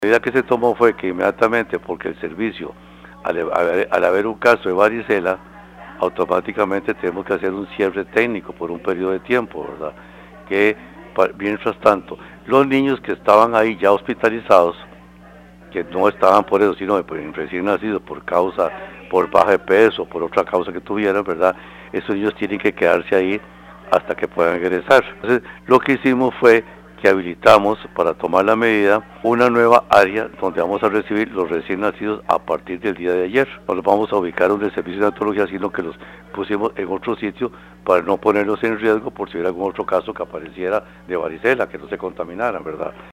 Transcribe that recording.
La medida que se tomó fue que inmediatamente, porque el servicio, al haber un caso de varicela, automáticamente tenemos que hacer un cierre técnico por un periodo de tiempo, ¿verdad? Que mientras tanto, los niños que estaban ahí ya hospitalizados, que no estaban por eso, sino recién nacidos por baja de peso, por otra causa que tuvieran, ¿verdad? Esos niños tienen que quedarse ahí hasta que puedan egresar. Entonces, lo que hicimos fue que habilitamos para tomar la medida una nueva área donde vamos a recibir los recién nacidos a partir del día de ayer. No los vamos a ubicar en el servicio de neonatología, sino que los pusimos en otro sitio para no ponerlos en riesgo por si hubiera algún otro caso que apareciera de varicela, que no se contaminaran, ¿verdad?